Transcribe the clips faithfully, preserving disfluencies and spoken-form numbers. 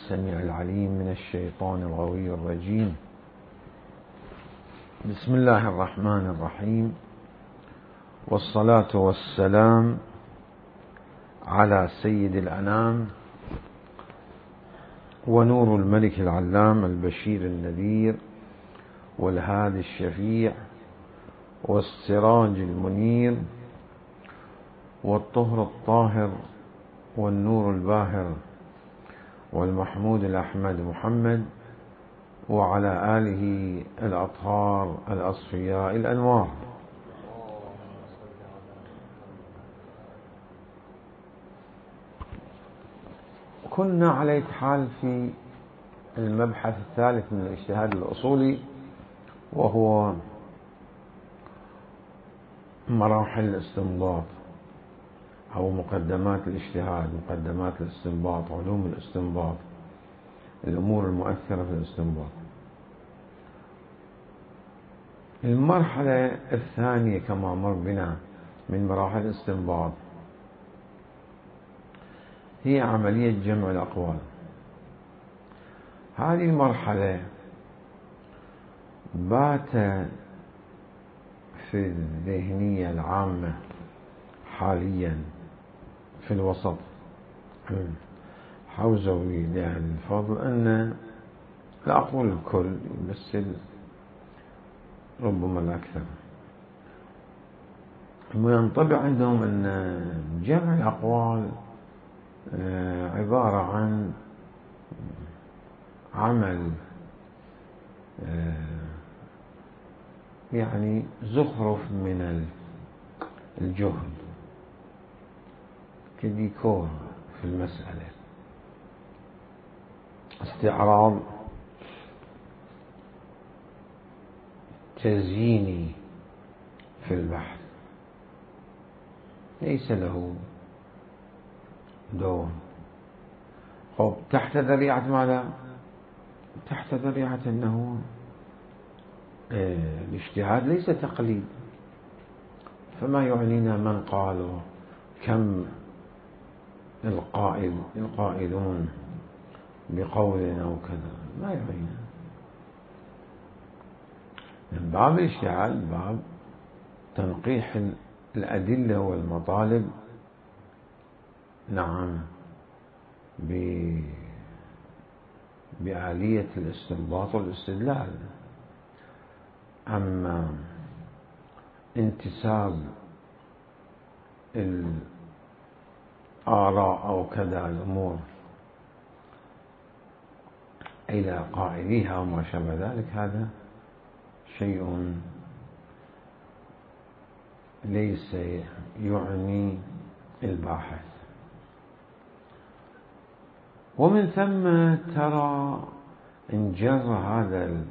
السميع العليم من الشيطان الغوي الرجيم. بسم الله الرحمن الرحيم، والصلاة والسلام على سيد الأنام ونور الملك العلام البشير النذير والهادي الشفيع والسراج المنير والطهر الطاهر والنور الباهر والمحمود الأحمد محمد وعلى آله الأطهار الأصفياء الأنوار. كنا على حال في المبحث الثالث من الاجتهاد الأصولي، وهو مراحل الاستنباط أو مقدمات الاجتهاد، مقدمات الاستنباط، علوم الاستنباط، الأمور المؤثرة في الاستنباط. المرحلة الثانية كما مر بنا من مراحل الاستنباط هي عملية جمع الأقوال. هذه المرحلة بات في الذهنية العامة حاليا في الوسط الحوزوي لأهل الفضل أن لا أقول الكل بس ربما الأكثر ينطبع عندهم أن جمع الأقوال عبارة عن عمل يعني زخرف من الجهد كديكور في المسألة، استعراض تزييني في البحث ليس له دور. خب تحت ذريعة ماذا؟ تحت ذريعة أنه الاجتهاد ليس تقليد، فما يعنينا من قالوا كم القائل القائلون بقولنا وكذا، ما يعنينا. من باب الاجتهاد باب تنقيح الأدلة والمطالب، نعم، بآلية الاستنباط والاستدلال. أما انتساب الآراء أو كذا الأمور إلى قائليها وما شابه ذلك، هذا شيء ليس يعني الباحث. ومن ثم ترى انجر هذا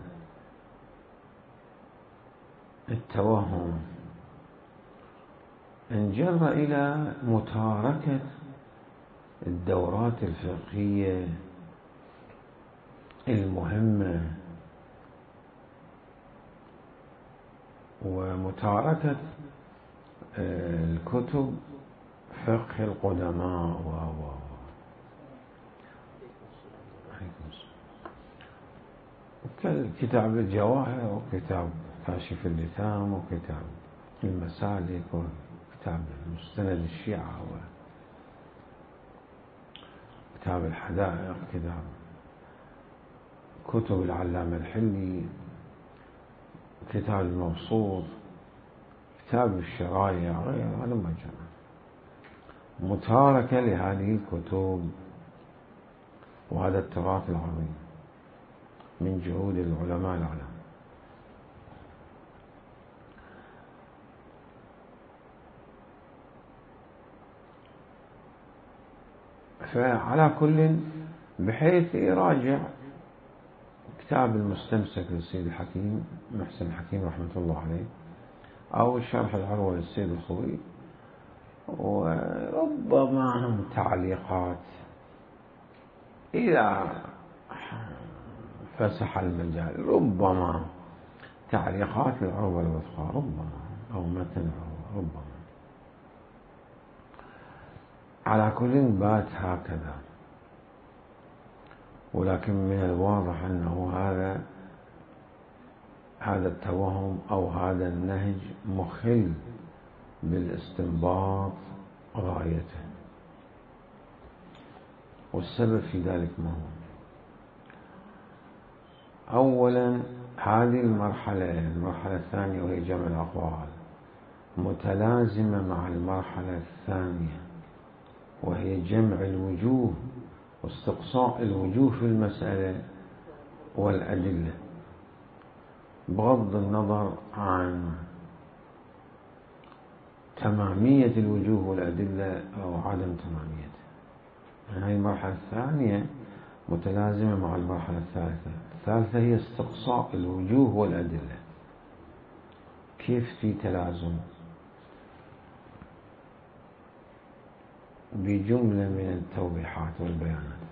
التوهم انجر إلى متاركة الدورات الفقهية المهمة ومتاركة الكتب فقه القدماء و كتاب الجواهر وكتاب كاشف اللثام وكتاب المسالك وكتاب مستند الشيعة وكتاب الحدائق، كتاب كتب العلامة الحلي، كتاب المبسوط، كتاب الشرايع، غير هذا ما جاء. متاركة لهذه الكتب وهذا التراث العظيم من جهود العلماء الأعلام. فعلى كل بحيث يراجع كتاب المستمسك للسيد الحكيم محسن الحكيم رحمة الله عليه، أو شرح العروة للسيد الخوي، وربما تعليقات إذا فسح المجال، ربما تعليقات للعروة الوثقى، ربما أو متن العروة، ربما. على كل بات هكذا. ولكن من الواضح أنه هذا هذا التوهم أو هذا النهج مخل بالاستنباط غايته. والسبب في ذلك ما هو؟ أولا، هذه المرحلة المرحلة الثانية وهي جمع الأقوال متلازمة مع المرحلة الثانية وهي جمع الوجوه واستقصاء الوجوه في المسألة والأدلة، بغض النظر عن تمامية الوجوه والأدلة أو عدم تماميتها. هذه المرحلة الثانية متلازمة مع المرحلة الثالثة. الثالثة هي استقصاء الوجوه والأدلة. كيف في تلازم؟ بجملة من التوضيحات والبيانات.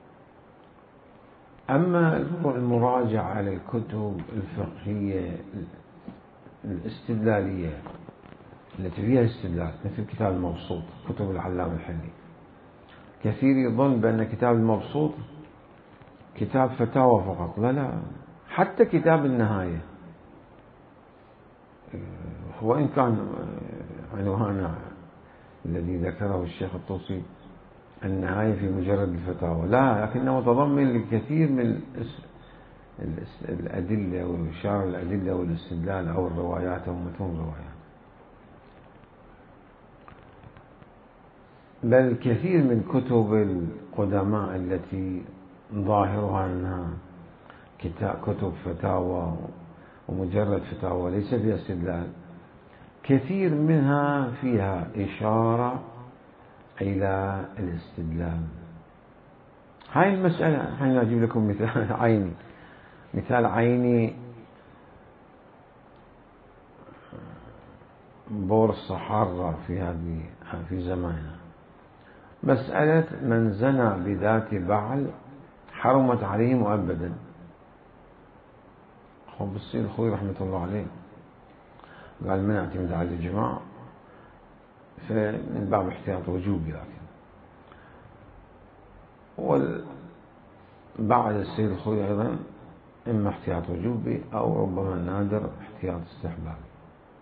أما المراجعة للكتب الفقهية الاستدلالية التي فيها استدلال مثل كتاب المبسوط، كتب العلامة الحلي، كثير يظن بأن كتاب المبسوط كتاب فتاوى فقط. لا لا، حتى كتاب النهاية وإن كان عنوانه الذي ذكره الشيخ الطوسي النهاية في مجرد الفتاوى، لا، لكنه متضمن لكثير من الأدلة وإشارة الأدلة والاستدلال أو الروايات أو متون الروايات. بل كثير من كتب القدماء التي ظاهرها أنها كتب فتاوى ومجرد فتاوى ليس فيها استدلال، كثير منها فيها إشارة إلى الاستدلال. هاي المسألة الحين أجيب لكم مثال عيني مثال عيني بور الصحارى في هذه في زماننا. مسألة من زنى بذات بعل حرمت عليه مؤبدا. أخو بالصير أخوي رحمة الله عليه قال من اعتمد على الجماع فمن باب احتياط وجوبي، لكن وبعد السيد الخوي أيضا إما احتياط وجوبي أو ربما نادر احتياط استحبابي.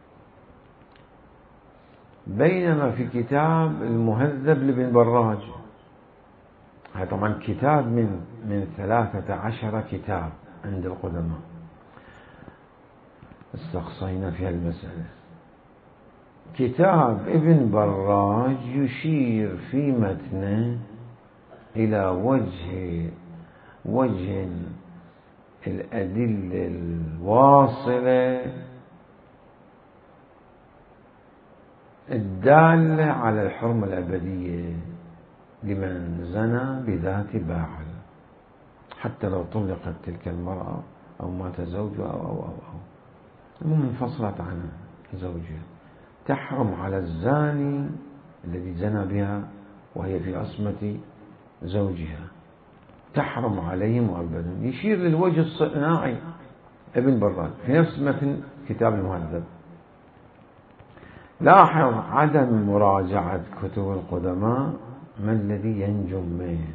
بينما في كتاب المهذب لابن براج، هذا طبعا كتاب من من ثلاثة عشر كتاب عند القدماء استقصينا في المسألة، كتاب ابن براج يشير في متنه إلى وجه وجه الأدلة الواصلة الدالة على الحرمة الأبدية لمن زنى بذات باعل، حتى لو طلقت تلك المرأة أو مات زوجها أو أو أو, أو. منفصلت عن زوجها، تحرم على الزاني الذي زنى بها وهي في عصمة زوجها، تحرم عليه مؤبدا. يشير للوجه الصناعي ابن براج في نفس متن كتاب المهذب. لاحظ عدم مراجعة كتب القدماء ما الذي ينجم منه.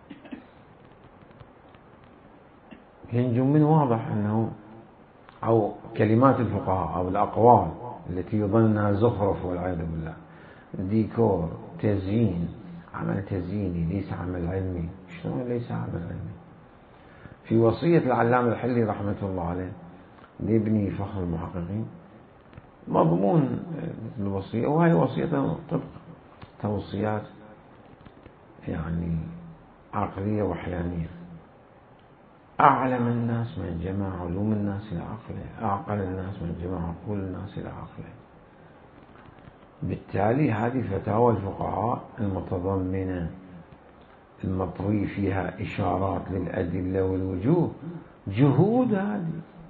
ينجم منه واضح أنه أو كلمات الفقهاء أو الأقوال التي يظنها زخرف والعياذ بالله، ديكور، تزيين، عمل تزييني ليس عمل علمي. شلون ليس عمل علمي؟ في وصية العلامة الحلي رحمة الله عليه لابن فخر المحققين مضمون الوصية، وهي وصية طبق توصيات يعني عقلية وحيانية. أعلم الناس من جمع علوم الناس إلى عقله، أعقل الناس من جمع عقول الناس إلى عقله. بالتالي هذه فتاوى الفقهاء المتضمنة المطوي فيها إشارات للأدلة والوجوه جهود، هذه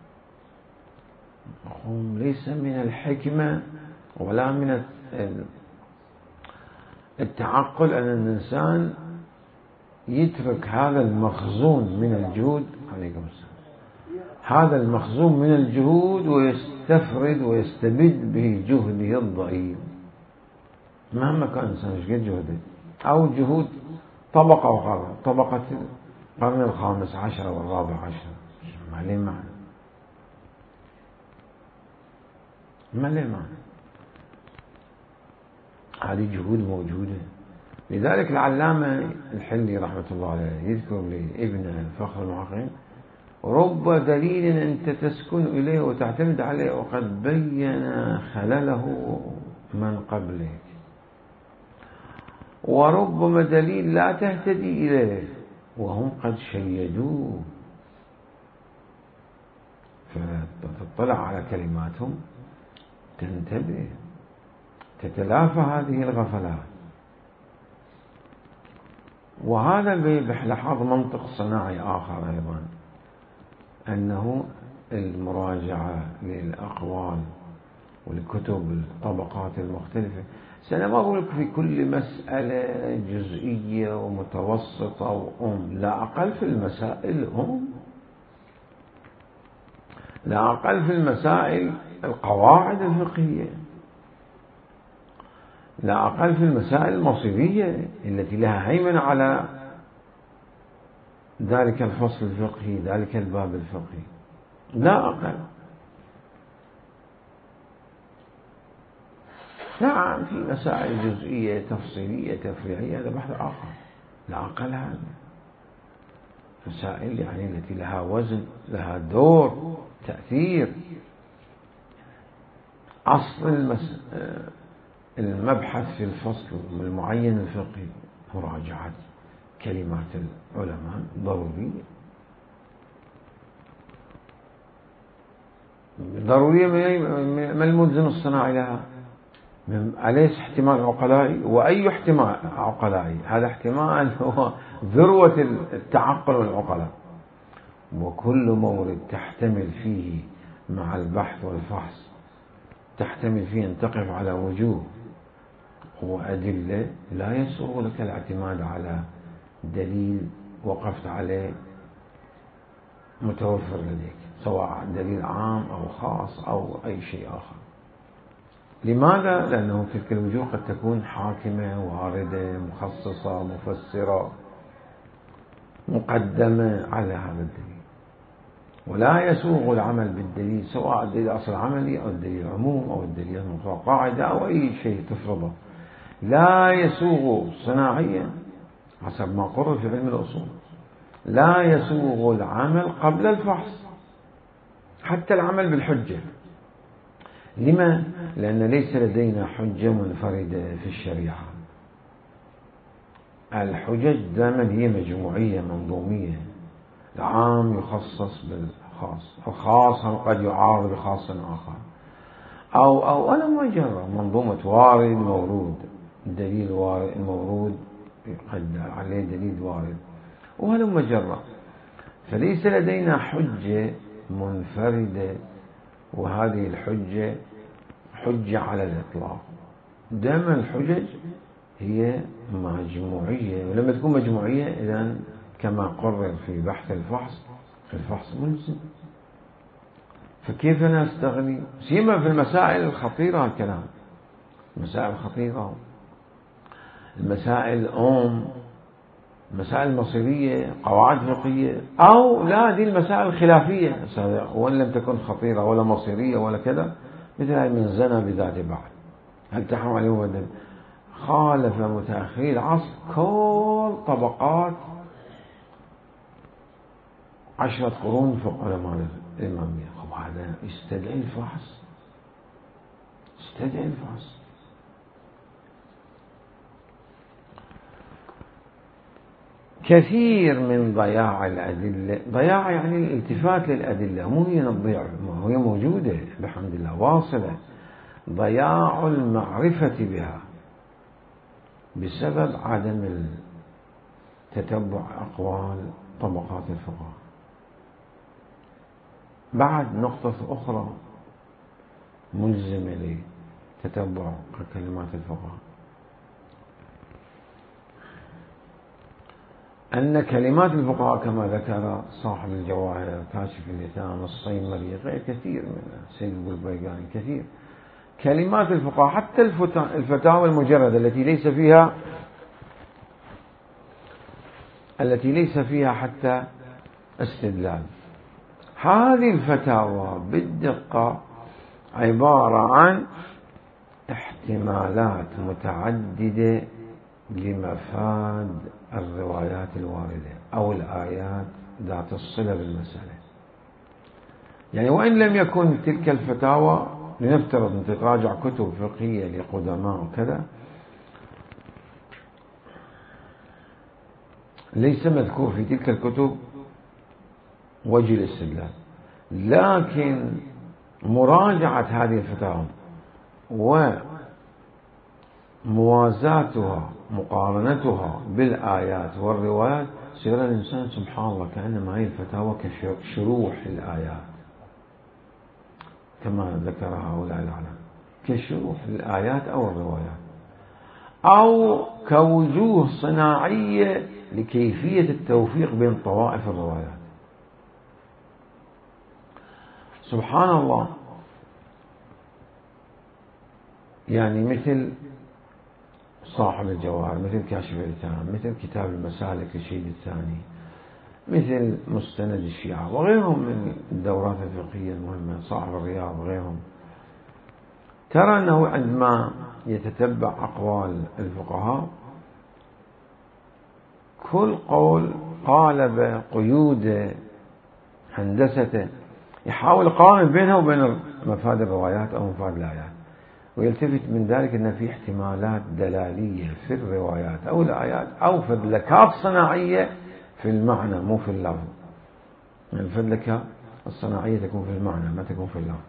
ليس من الحكمة ولا من التعقل أن الإنسان يترك هذا المخزون من الجهود عليكم السلام هذا المخزون من الجهود ويستفرد ويستبد به جهده الضئيل مهما كان الإنسان ايش قد جهده، أو جهود طبقة أخرى، طبقة القرن الخامس عشر والرابع عشر، ما ليه معنى، ما ليه معنى. هذه جهود موجودة. لذلك العلامة الحلي رحمة الله عليه يذكر لابنه فخر المحققين: رب دليل أنت تسكن إليه وتعتمد عليه وقد بين خلله من قبلك، وربما دليل لا تهتدي إليه وهم قد شيدوه. فتطلع على كلماتهم تنتبه، تتلافى هذه الغفلات. وهذا بلحاظ منطق صناعي آخر أيضا، أنه المراجعة للأقوال والكتب الطبقات المختلفة، سأنا ما أقول في كل مسألة جزئية ومتوسطة وأم، لا أقل في المسائل أم، لا أقل في المسائل القواعد الفقهية، لا أقل في المسائل المصيرية التي لها هيمنة على ذلك الفصل الفقهي، ذلك الباب الفقهي، لا أقل. نعم في مسائل جزئية تفصيلية تفريعية هذا بحث آخر، لا أقل هذا. مسائل يعني التي لها وزن، لها دور، تأثير. أصل المس... المبحث في الفصل المعين الفقهي مراجعة كلمات العلماء ضرورية، ضرورية. ما الملزم الصناعي لها؟ أليس احتمال عقلائي؟ وأي احتمال عقلائي؟ هذا احتمال هو ذروة التعقل والعقلاء. وكل مورد تحتمل فيه مع البحث والفحص، تحتمل فيه أن تقف على وجوه وأدلة، لا يسوغ لك الاعتماد على دليل وقفت عليه متوفر لديك، سواء دليل عام أو خاص أو أي شيء آخر. لماذا؟ لأنه تلك الوجوه قد تكون حاكمة، واردة، مخصصة، مفسرة، مقدمة على هذا الدليل. ولا يسوغ العمل بالدليل، سواء الدليل أصل عملي أو الدليل عموم أو الدليل المطلق قاعدة أو أي شيء تفرضه، لا يسوغ صناعيا حسب ما قرر في علم الأصول، لا يسوغ العمل قبل الفحص، حتى العمل بالحجة. لما؟ لأن ليس لدينا حجة منفردة في الشريعة. الحجج دائما هي مجموعية منظومية، العام يخصص بالخاص، الخاص قد يعارض بخاص آخر، أو أو أنا ما جرى منظومة وارد مورود، دليل وارد مورود قد عليه دليل وارد، وهذا ما جرى. فليس لدينا حجة منفردة، وهذه الحجة حجة على الإطلاق. دائما الحجج هي مجموعية، ولما تكون مجموعية إذن كما قرر في بحث الفحص، الفحص ملزم. فكيف نستغني؟ سيما في المسائل الخطيرة، الكلام المسائل الخطيرة، المسائل الأم، مسائل مصيرية، قواعد فقهية، أو لا دي المسائل الخلافية، وإن لم تكن خطيرة ولا مصيرية ولا كذا، مثل هذه من زنا بذات بعض، هل تحرم عليه ودن؟ خالف متأخري العصر كل طبقات عشرة قرون فوق علماء الإمامية. خب هذا يستدعي الفحص، يستدعي الفحص. كثير من ضياع الأدلة، ضياع يعني الالتفات للأدلة، مو هي نضيع، هي موجودة بحمد الله واصلة، ضياع المعرفة بها بسبب عدم تتبع أقوال طبقات الفقهاء. بعد نقطة أخرى ملزمة لتتبع كلمات الفقهاء، أن كلمات الفقهاء كما ذكر صاحب الجواهر كاشف اللثام الصيمري غير كثير من سيد البلبيقاني، كثير كلمات الفقهاء حتى الفتاوى المجردة التي ليس فيها التي ليس فيها حتى استدلال. هذه الفتاوى بالدقة عبارة عن احتمالات متعددة لمفاد الروايات الواردة أو الآيات ذات الصلة بالمسألة. يعني وإن لم يكن تلك الفتاوى، لنفترض أن تراجع كتب فقهية لقدماء وكذا، ليس مذكور في تلك الكتب وجه الاستدلال، لكن مراجعة هذه الفتاوى وموازاتها مقارنتها بالآيات والروايات، سيرى الإنسان سبحان الله كأنما هذه الفتاوى كشروح الآيات كما ذكر هؤلاء العلماء، كشروح الآيات أو الروايات، أو كوجوه صناعية لكيفية التوفيق بين طوائف الروايات. سبحان الله، يعني مثل صاحب الجواهر، مثل كاشف الإلتهام، مثل كتاب المسالك للشهيد الثاني، مثل مستند الشيعة وغيرهم من الدورات الفقهية المهمة، صاحب الرياض وغيرهم، ترى أنه عندما يتتبع أقوال الفقهاء كل قول قالب قيود هندسته يحاول يقارن بينها وبين مفاد الروايات أو مفاد الآيات، ويلتفت من ذلك أن في احتمالات دلالية في الروايات أو الآيات أو فدلكات صناعية في المعنى مو في اللفظ. يعني الفدلكة الصناعية تكون في المعنى ما تكون في اللفظ.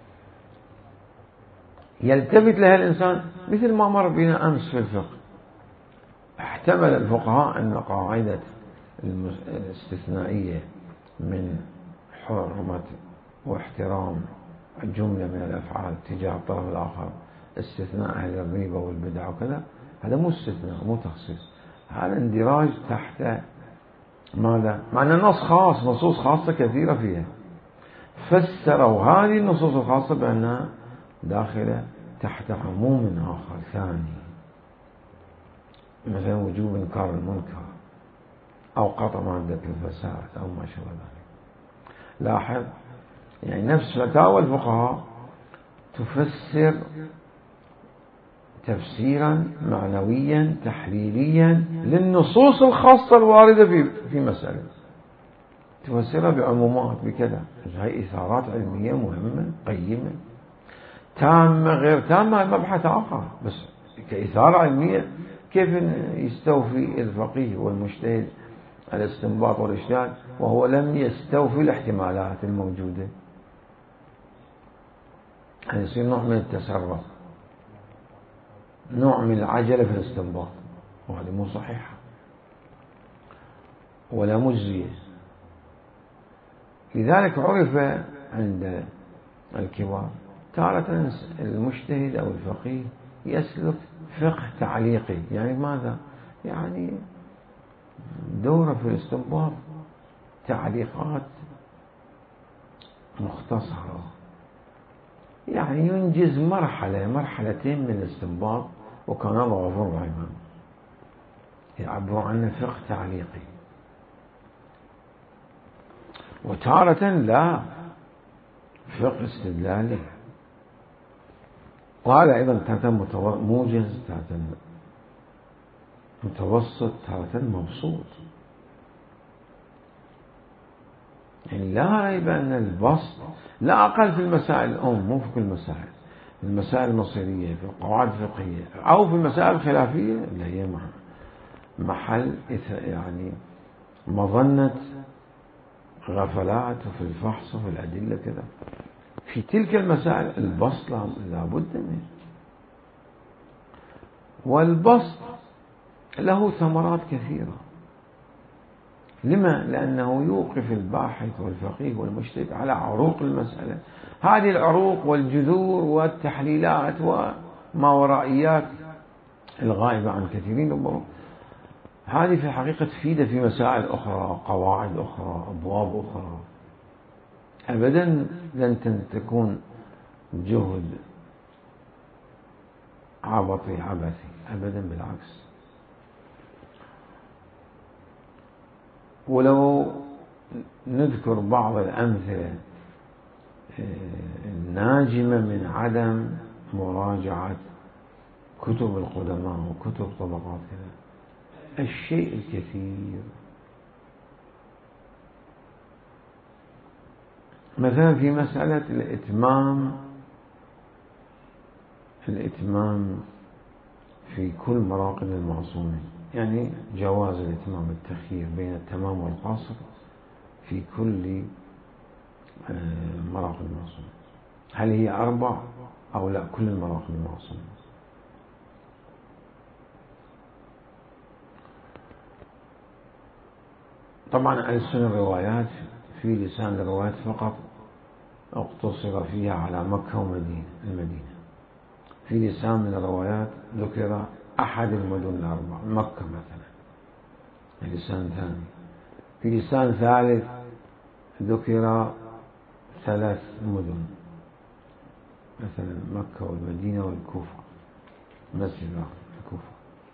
يلتفت لها الإنسان مثل ما مر بنا أمس في الفقه. احتمل الفقهاء أن قاعدة الاستثنائية من حرمة واحترام جملة من الأفعال تجاه الطرف الآخر، استثناء أهل الريبة والبدع وكذا، هذا مو استثناء مو تخصيص، هذا اندراج تحت ماذا؟ مع أن النص خاص، نصوص خاصة كثيرة فيها، فسروا هذه النصوص الخاصة بأنها داخلة تحت عموم آخر ثاني، مثلا وجوب إنكار المنكر أو قطع مادة الفساد أو ما شابه ذلك. لاحظ، يعني نفس فتاوى الفقهاء تفسر تفسيرا معنويا تحليليا للنصوص الخاصة الواردة في في مسألة، تفسرها بعمومات بكذا. هاي إثارات علمية مهمة قيمة تامة غير تامة مبحث آخر، بس كإثارة علمية كيف يستوفي الفقيه والمجتهد الاستنباط والاجتهاد وهو لم يستوفي الاحتمالات الموجودة؟ هذا يصير نوع من التسرع، نوع من العجلة في الاستنباط، وهذه مو صحيحة ولا مجزية. لذلك عرف عند الكبار تارة المجتهد أو الفقيه يسلك فقه تعليقي، يعني ماذا؟ يعني دورة في الاستنباط تعليقات مختصرة، يعني ينجز مرحلة مرحلتين من الاستنباط، وكان الله غفور رحيم يعبر عنه فقه تعليقي. وتارة لا، فقه استدلالي، وهذا أيضا تارة موجز، تارة متوسط، تارة مبسوط. يعني لا ريب أن البسط لا أقل في المسائل الأم، مو في كل المسائل، في المسائل المصيرية، في القواعد الفقهية، أو في المسائل الخلافية اللي هي محل يعني مظنة غفلات وفي الفحص وفي الأدلة كذا. في تلك المسائل البسط لابد منه، والبسط له ثمرات كثيرة. لما؟ لأنه يوقف الباحث والفقيه والمجتهد على عروق المسألة، هذه العروق والجذور والتحليلات وما ورائيات الغائبة عن كثيرين ربما، هذه في الحقيقة تفيد في مسائل أخرى، قواعد أخرى، أبواب أخرى. أبدا لن تكون جهد عبطي عبثي، أبدا بالعكس. ولو نذكر بعض الأمثلة الناجمة من عدم مراجعة كتب القدماء وكتب طبقات كذا، الشيء الكثير. مثلا في مسألة الإتمام الإتمام في كل مراقب المعصومين، يعني جواز الإتمام التخيير بين التمام والقصر في كل مراقب المعصومين، هل هي أربع أو لا كل المراقب المعصومين؟ طبعا ألسن الروايات في لسان الروايات فقط اقتصر فيها على مكة ومدينة المدينة. في لسان من الروايات ذكر أحد المدن الأربع، مكة مثلا، لسان ثاني. في لسان ثالث ذكر ثلاث مدن، مثلا مكة والمدينة والكوفة، مسجد الكوفة.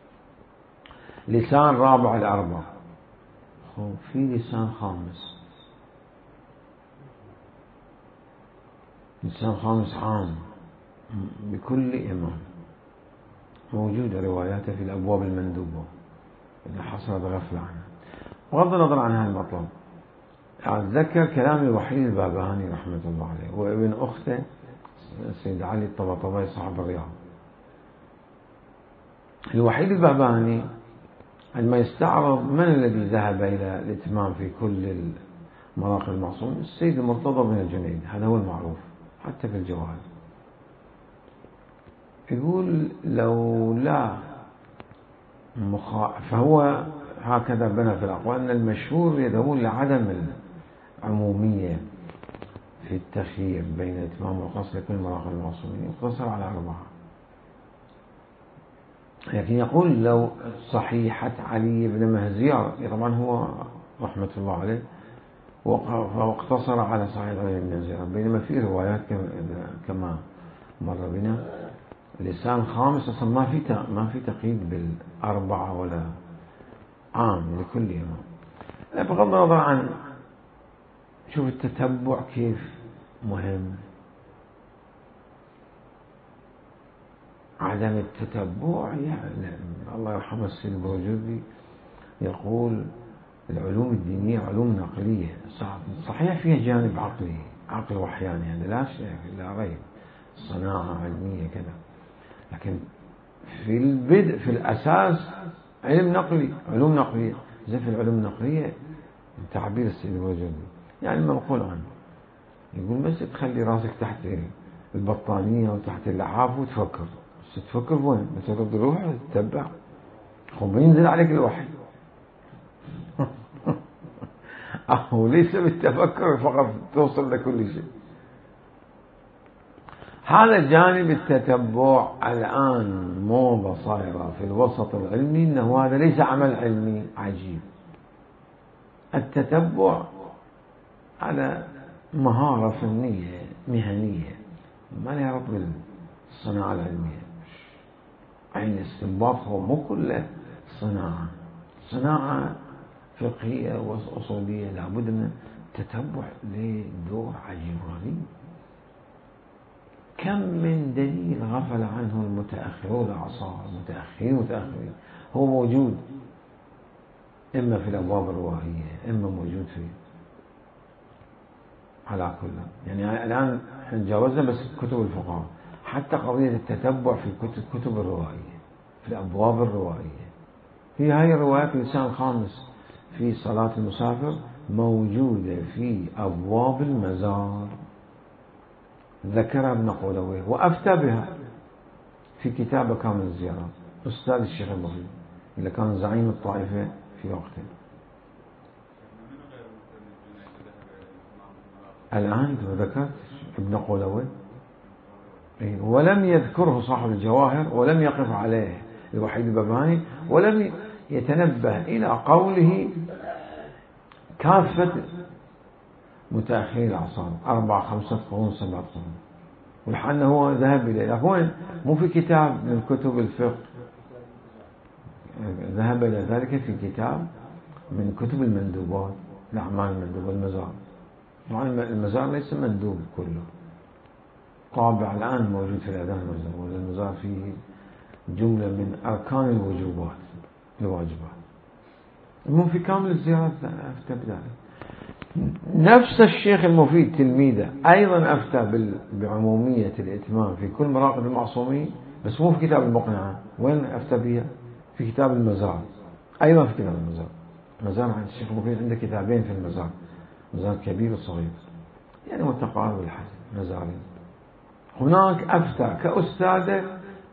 لسان رابع الأربع. في لسان خامس، لسان خامس عام بكل إمام، موجودة رواياته في الأبواب المندوبة اللي حصل بغفلة عنها. بغض النظر عن هذا المطلب، أتذكر كلام الوحيد الباباني رحمة الله عليه وابن أخته السيد علي الطباطبائي صاحب الرياض. الوحيد الباباني عندما يستعرض من الذي ذهب إلى الإتمام في كل المراقب المعصوم، السيد المرتضى بن الجنيد، هذا هو المعروف حتى في الجواهر. يقول لو لا مخا... فهو هكذا بنى في الأقوال أن المشهور يدعون لعدم العمومية في التخيير بين الإتمام والقصر لكل مراقب المعصومين، يقتصر على أربعة. لكن يقول لو صحيحة علي بن مهزيار، طبعا هو رحمة الله عليه واقتصر على صحيح علي بن مهزيار، بينما في روايات كما مر بنا لسان خامس أصلا ما في ما في تقييد بالأربعة ولا عام لكل إمام. بغض النظر عن شوف التتبع كيف مهم، عدم التتبع يعني الله يرحمه السيد البروجردي يقول العلوم الدينية علوم نقلية، صحيح فيها جانب عقلي عقل وحياني يعني لا شيء لا ريب، صناعة علمية كذا، لكن في البدء في الأساس علم نقلي، علوم نقلية. زي في العلوم النقلية تعبير السيد البروجردي يعني منقول عنه، يقول بس تخلي راسك تحت البطانية وتحت اللحاف وتفكر، بس تفكر وين؟ بس ترد روح تتبع، خب بينزل عليك الوحي. أو ليس بالتفكر فقط توصل لكل شيء. هذا الجانب التتبع الآن موضة صايرة في الوسط العلمي، إنه هذا ليس عمل علمي عجيب. التتبع على مهارة فنية مهنية ما لها ربط بالصناعة العلمية. عين الاستنباط هو مو كله صناعة، صناعة فقهية وأصولية لابد من التتبع له دور عجيب غريب. كم من دليل غفل عنه المتأخرون الأعصار، المتأخرين متأخرين، هو موجود إما في الأبواب الروائية إما موجود في على كل. يعني الآن تجاوزنا بس كتب الفقهاء، حتى قضية التتبع في كتب كتب الروائية في الأبواب الروائية. في هاي الروايات اللسان الخامس في صلاة المسافر موجودة في أبواب المزار، ذكرها ابن قولويه وأفتى بها في كتابه كامل الزيارات، أستاذ الشيخ المغربي اللي كان زعيم الطائفة في وقته. الآن ذكرت ابن قولويه ولم يذكره صاحب الجواهر ولم يقف عليه الوحيد الباباني، ولم يتنبه إلى قوله كافة متأخرين الأعصار أربع خمسة قرون سبعة قرون، والحال هو ذهب إليه، لكن مو في كتاب من كتب الفقه، ذهب إلى ذلك في كتاب من كتب المندوبات، الأعمال المندوبة، المزار. طبعا المزار ليس مندوب كله، طابع الآن موجود في الأذان المزار، والمزار فيه جملة من أركان الوجوبات الواجبات، المهم في كامل الزيارات أفتى بذلك. نفس الشيخ المفيد تلميذه أيضا أفتى بعمومية الإتمام في كل مراقب المعصومين، بس مو في كتاب المقنعة. وين أفتى بها؟ في كتاب المزار، أيضا في كتاب المزار. المزار عند الشيخ المفيد عنده كتابين في المزار، مزار كبير وصغير، يعني متقارب الحجم، مزارين. هناك أفتى كأستاذ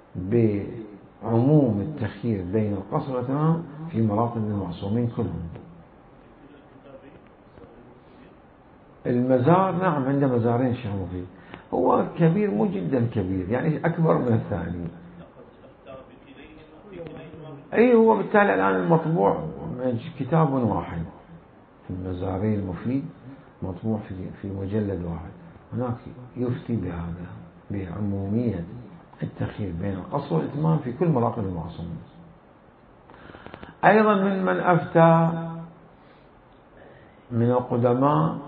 بعموم التخيير بين القصر والإتمام في مراقب المعصومين كلهم. المزار نعم عنده مزارين الشيخ المفيد، هو كبير مو جدا كبير، يعني أكبر من الثاني. أي هو بالتالي الآن المطبوع كتاب واحد في المزارين المفيد، مطبوع في في مجلد واحد. هناك يفتي بهذا بعمومية التخيير بين القصر والإتمام في كل مراقب المعصومين. أيضا من من أفتى من القدماء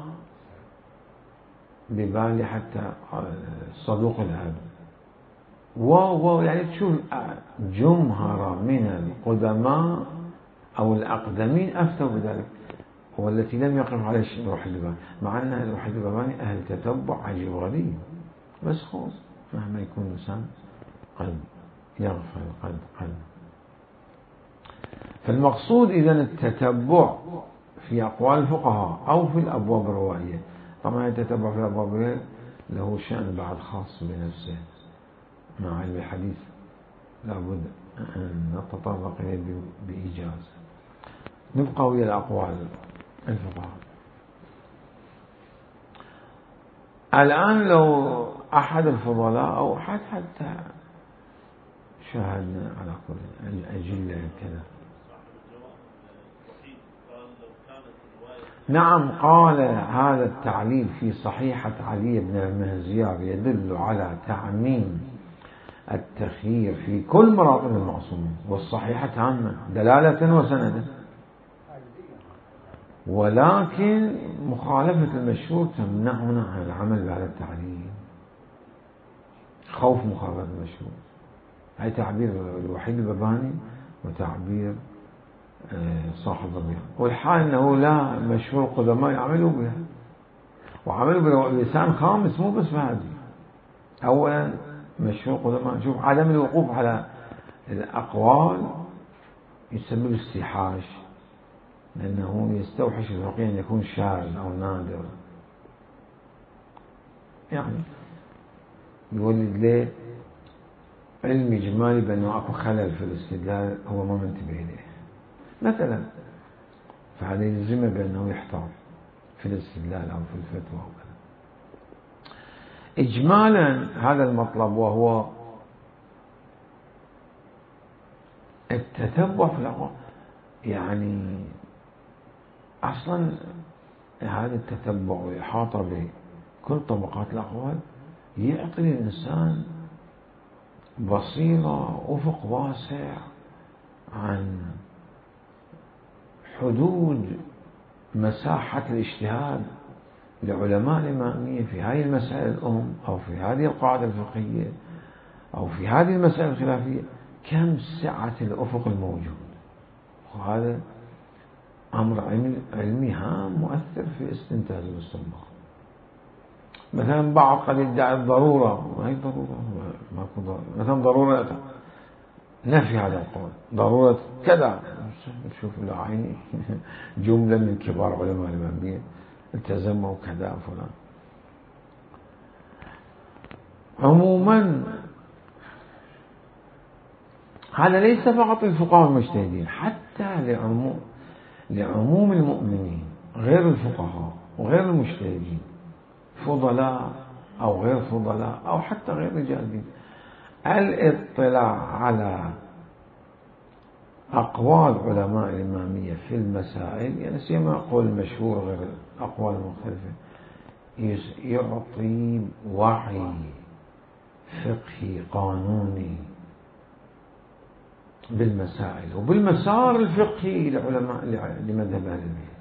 ببالي حتى صدوق الأب، وهو يعني تشوف جمهرة من القدماء أو الأقدمين أفتوا بذلك، والتي لم يقف عليه الروح الباباني، مع أن الروح الباباني أهل تتبع عجيب غريب، بس خوف مهما يكون الإنسان قلب يغفل قلب قلب. فالمقصود إذن التتبع في أقوال الفقهاء أو في الأبواب الروائية. طبعا التتبع في الأبواب الروائية له شأن بعد خاص بنفسه، مع علم الحديث لابد أن نتطرق إليه بإيجاز. نبقى ويا الأقوال الفقهاء. الآن لو أحد الفضلاء أو أحد حتى شاهدنا على كل الأجلة كذا، نعم قال هذا التعليل في صحيحة علي بن المهزيار يدل على تعميم التخيير في كل مراقب المعصومين، والصحيحة تامة دلالة وسندا، ولكن مخالفة المشهور تمنعنا عن العمل بهذا التعليل، خوف مخالفة المشهور. هاي تعبير الوحيد الباباني وتعبير صاحب الرياض، والحال أنه لا مشهور قدماء يعملوا بها، وعملوا بلسان خامس مو بس بهذه. أولا مشهور قدماء، شوف عدم الوقوف على الأقوال يسبب استيحاش، لأنه يستوحش الفقيه أن يكون شاذ أو نادر، يعني يولد له علم إجمالي بأنه أكو خلل في الاستدلال هو ما منتبه إليه مثلا، فهذا يلزمه بأنه يحتاط في الاستدلال أو في الفتوى وكذا. إجمالا هذا المطلب وهو التتبع في الأقوال، يعني أصلا هذا التتبع والإحاطة بكل طبقات الأقوال يعطي الإنسان بصيرة أفق واسع عن حدود مساحة الاجتهاد لعلماء الإمامية في هذه المسائل الأم أو في هذه القاعدة الفقهية أو في هذه المسائل الخلافية، كم سعة الأفق الموجود. وهذا أمر علمي هام مؤثر في استنتاج الاستنباط. مثلا بعض قد يدعي الضرورة، وهي ضرورة ماكو ضرورة، مثلا ضرورة نفي هذا القول، ضرورة كذا، تشوف له عيني جملة من كبار علماء الإمامية التزموا كذا فلان. عموما هذا ليس فقط الفقهاء المجتهدين، حتى لعموم لعموم المؤمنين غير الفقهاء وغير المجتهدين، فضلاء أو غير فضلاء أو حتى غير رجال الدين، الاطلاع على أقوال علماء الإمامية في المسائل، يعني سيما قول المشهور غير الأقوال المختلفة، يعطي وعي فقهي قانوني بالمسائل وبالمسار الفقهي لعلماء لمذهب أهل البيت.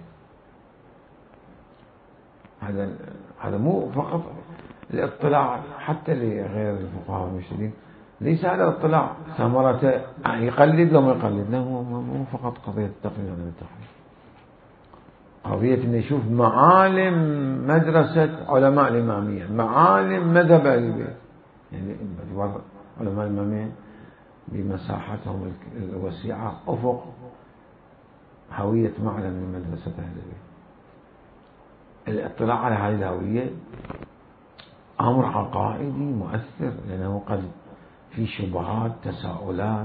هذا هذا مو فقط الاطلاع حتى لغير الفقهاء المشهدين، ليس هذا الاطلاع ثمرة يقلد لو ما يقلد، لا مو فقط قضية التقليد ولا التقليد، قضية أن يشوف معالم مدرسة علماء الإمامية، معالم مذهب أهل البيت، يعني علماء الإمامية بمساحتهم الوسيعة أفق هوية معلم من مدرسة أهل البيت. الاطلاع على هذه الهوية أمر عقائدي مؤثر، لأنه قد في شبهات تساؤلات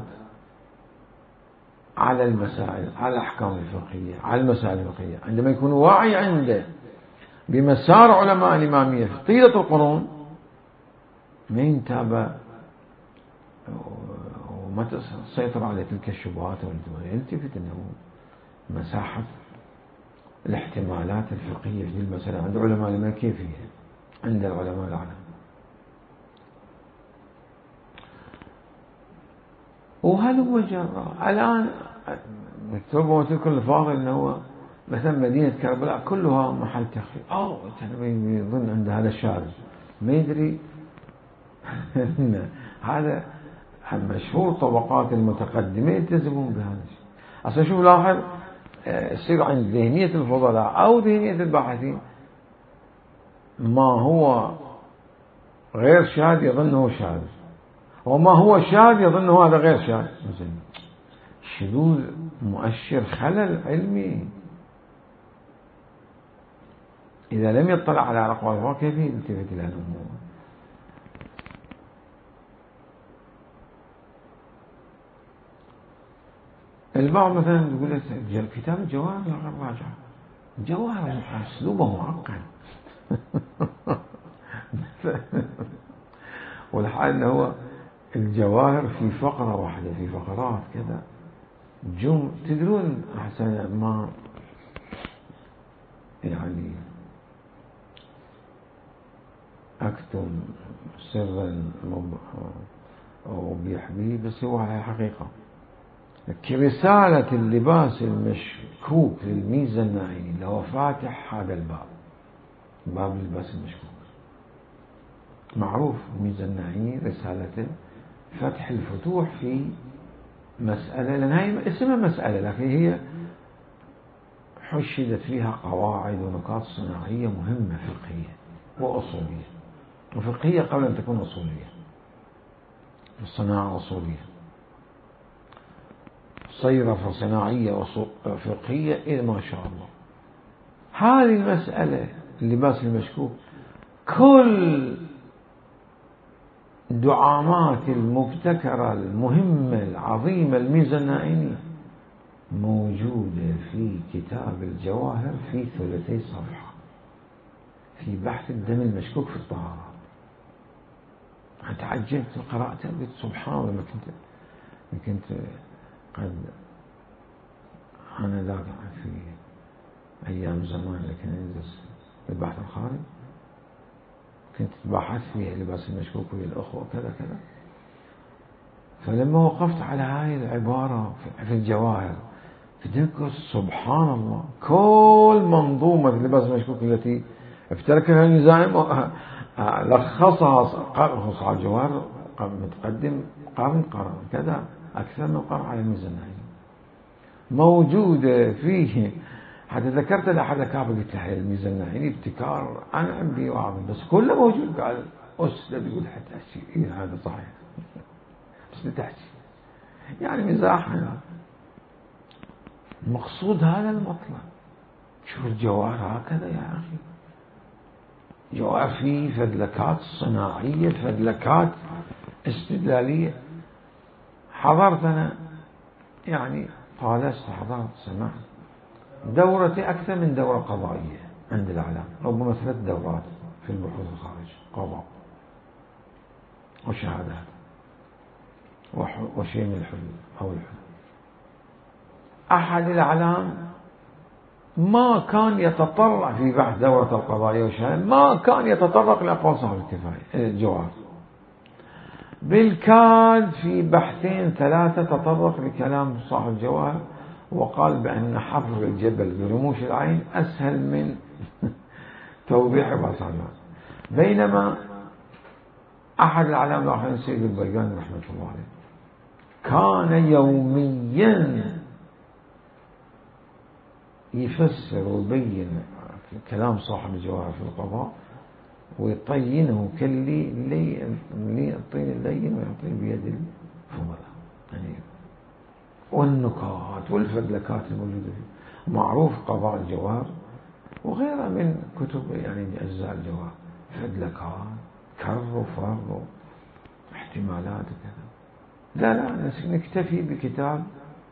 على المسائل، على الأحكام الفقهية، على المسائل الفقهية، عندما يكون واعي عنده بمسار علماء الإمامية في طيلة القرون ما ينتابع وما تسيطر على تلك الشبهات، يلتفت أنه مساحة الاحتمالات الفقهية في المسألة عند علماء الإمامية كيف هي عند العلماء الأعلام. وهذا هو الجراء. الآن ربما تذكر الفاضل أنه مثلا مدينة كربلاء كلها محل تخفيف، أو يظن عند هذا الشارع ما يدري هذا مشهور طبقات المتقدمة يلتزمون بهذا الشيء. أصلا شوف لاحظ يصير عند ذهنية الفضلاء أو ذهنية الباحثين ما هو غير شاذ يظنه شاذ، وما هو شاذ يظنه هذا غير شاذ. شذوذ مؤشر خلل علمي، إذا لم يطلع على أقوال الله كيف يلتفت إلى الأمور؟ البعض مثلا يقول لك كتاب الجواهر غير راجع، الجواهر أسلوبه معقد والحال هو الجواهر في فقرة واحدة، في فقرات كذا جم. تدرون أحسن ما يعني أكتم سرا أو بيحبيه، بس هو حقيقة. رسالة اللباس المشكوك للميزة الناعيني اللي هو فاتح هذا الباب، باب اللباس المشكوك معروف. الميزة الناعيني رسالته فتح الفتوح في مسألة، لأن هي اسمها مسألة لكن هي حشدت فيها قواعد ونقاط صناعية مهمة فقهية وأصولية، وفقهية قبل أن تكون أصولية. الصناعة أصولية، صيرفة صناعية وفقهية إلى ما شاء الله. هذه المسألة اللباس المشكوك كل دعامات المبتكرة المهمة العظيمة الميزة الناعيني موجودة في كتاب الجواهر في ثلثي صفحة في بحث الدم المشكوك في الطهارة. أنا تعجبت وقرأت قلت سبحان الله، ما كنت ما كنت قد أنا ذاك في أيام زمان لكن ندرس البحث الخارجي كنت بحث فيه لباس المشكوك ويا الأخوة وكذا كذا. فلما وقفت على هاي العبارة في الجواهر تذكر سبحان الله كل منظومة لباس المشكوك التي ابتكرها النظام لخصها خصها على الجواهر متقدم قرن قرن كذا أكثر من قرن على الميزان موجودة فيه. حتى ذكرت لأحد الأكابر قلت له الميزان الناعيني ابتكار أنا عندي وعظم بس كله موجود. قال أستاذ يقول حتى أشي إيه هذا صحيح بس نتحكي يعني مزاحنا. المقصود هذا المطلب. شوف الجواهر هكذا يا أخي، جواهر فيه فدلكات صناعية فدلكات استدلالية. حضرت أنا يعني طالست حضرت سمعت دورتي أكثر من دورة قضائية عند الإعلام، ربما ثلاث دورات في البحوث الخارج قضاء وشهادات وشيء من الحدود أو الحدود. أحد الإعلام ما كان يتطرق في بحث دورة القضائية والشهادة، ما كان يتطرق لأقوال صاحب الكفاية الجواهر، بالكاد في بحثين ثلاثة تطرق لكلام صاحب الجواهر وقال بأن حفر الجبل برموش العين أسهل من توضيح بصرنا، بينما أحد العلامة الآخرين سيد البيقاني رحمة الله عليه كان يوميا يفسر ويبين كلام صاحب الجواهر في القضاء ويطينه كاللي اللي الطين اللين ويعطيه بيد الفضلاء يعني، والنكات والفدلكات الموجودة فيه معروف قضاء الجواهر وغيرها من كتب يعني أجزاء الجواهر، فدلكات كر وفر واحتمالات وكذا. لا لا نكتفي بكتاب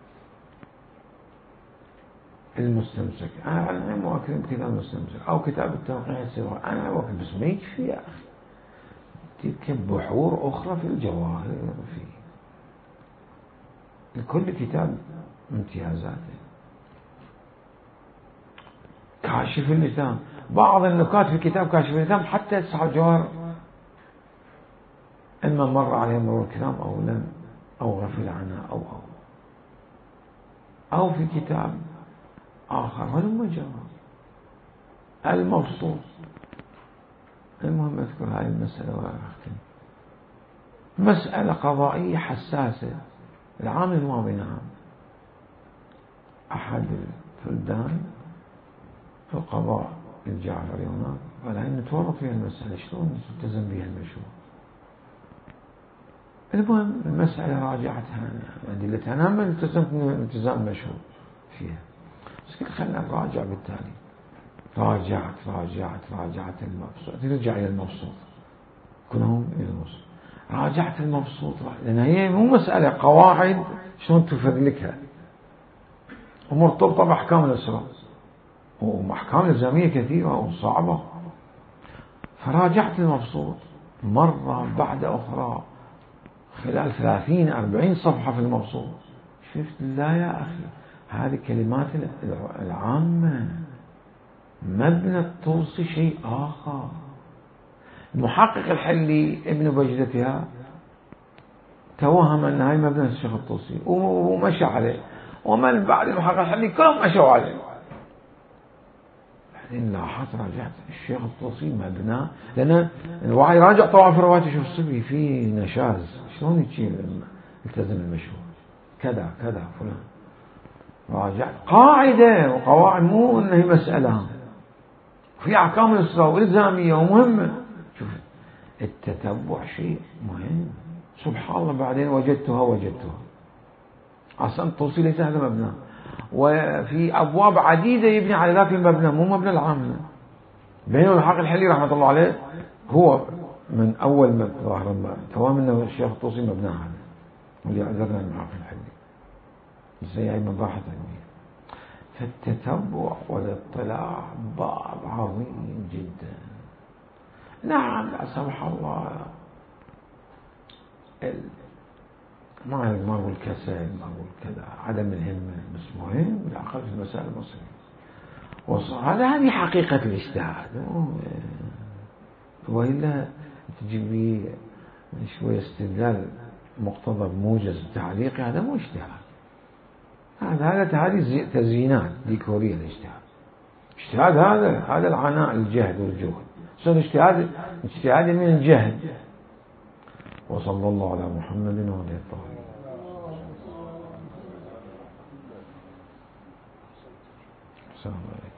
المستمسك، أنا أنا مؤكد بكتاب المستمسك أو كتاب التوقيع السري، أنا مؤكد بس ما يكفي يا أخي، تركب بحور أخرى في الجواهر في لكل كتاب امتيازاته. كاشف اللسان، بعض النكات في كتاب كاشف اللسان حتى أصحاب الجواهر إما مر عليه مرور الكرام أو لم أو غفل عنها أو أو أو في كتاب آخر ولم جرى المبسوط. المهم أذكر هذه المسألة وأختم. مسألة قضائية حساسة. العام الماضي نعم أحد الفلدان في القضاء الجعفري هناك قال أن نتورط فيها المسألة شلون نلتزم بها المشروع. المهم المسألة راجعتها أدلتها، أنا ما التزمت التزام مشروع فيها، بس قلت خلنا نراجع بالتالي. راجعت راجعت راجعت المبسوط، ترجع إلى المبسوط كلهم إلى المبسوط. راجعت المبسوط لأن هي مو مسألة قواعد شلون تفرلكها ومرتبطة بأحكام الإسلام وأحكام الإلزامية كثيرة وصعبة. فراجعت المبسوط مرة بعد أخرى خلال ثلاثين أربعين صفحة في المبسوط، شفت لا يا أخي هذه كلمات العامة، مبنى الطوسي شيء آخر. المحقق الحلي ابن بجدتها توهم أن هاي مبنى الشيخ الطوسي ومشى عليه، ومن بعد المحقق الحلي كلهم مشوا عليه. بعدين لاحظت راجعت الشيخ الطوسي مبنى، لأن الواحد راجع طبعا في الروايات يشوف الصبي في نشاز شلون يجي التزم المشروع كذا كذا فلان. راجعت قاعدة وقواعد مو إن هي مسألة في أحكام الإسلام إلزامية ومهمة. شوف التتبع شيء مهم سبحان الله. بعدين وجدتها وجدتها أصلا الطوسي ليس هذا مبنى، وفي أبواب عديدة يبني على ذاك المبنى مو مبنى العام. بينما الحق الحلي رحمة الله عليه هو من أول ما ظهر توام أنه الشيخ الطوسي مبنى هذا واللي عذرنا المحق الحلي زي أي مباحث علمية. فالتتبع والاطلاع باب عظيم جدا. نعم لا سمح الله ما ما أقول كسل ما أقول كذا عدم الهمة، بس مهم العقل في المسائل المصرية. هذا هذه حقيقة الاجتهاد، وإلا تجيبي شوية استدلال مقتضى موجز تعليقي، هذا مو اجتهاد. هذا هذا هذه تزيينات ديكورية الاجتهاد. اجتهاد هذا هذا العناء الجهد والجهد. صار اجتهاد اجتهاد من الجهد. وصلى الله على محمد وعلى الطاهرين. السلام عليكم.